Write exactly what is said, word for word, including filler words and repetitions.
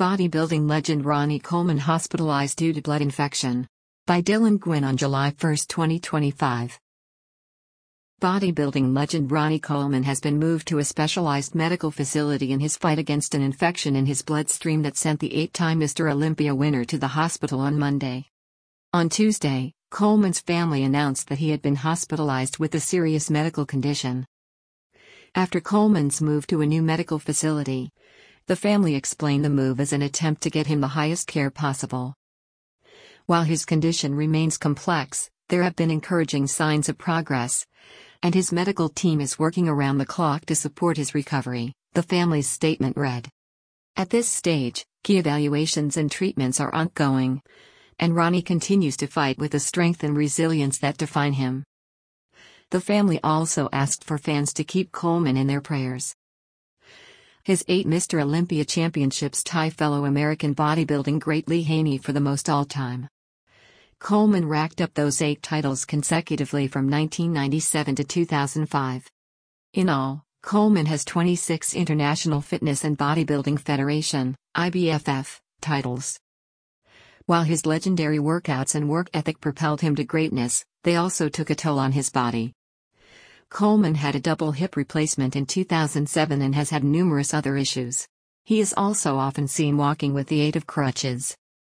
Bodybuilding legend Ronnie Coleman hospitalized due to blood infection. By Dylan Gwynn on July first, twenty twenty-five. Bodybuilding legend Ronnie Coleman has been moved to a specialized medical facility in his fight against an infection in his bloodstream that sent the eight-time Mister Olympia winner to the hospital on Monday. On Tuesday, Coleman's family announced that he had been hospitalized with a serious medical condition. After Coleman's move to a new medical facility, the family explained the move as an attempt to get him the highest care possible. While his condition remains complex, there have been encouraging signs of progress, and his medical team is working around the clock to support his recovery, the family's statement read. At this stage, key evaluations and treatments are ongoing, and Ronnie continues to fight with the strength and resilience that define him. The family also asked for fans to keep Coleman in their prayers. His eight Mister Olympia championships tie fellow American bodybuilding great Lee Haney for the most all-time. Coleman racked up those eight titles consecutively from nineteen ninety-seven to two thousand five. In all, Coleman has twenty-six International Fitness and Bodybuilding Federation (I B F F) titles. While his legendary workouts and work ethic propelled him to greatness, they also took a toll on his body. Coleman had a double hip replacement in two thousand seven and has had numerous other issues. He is also often seen walking with the aid of crutches.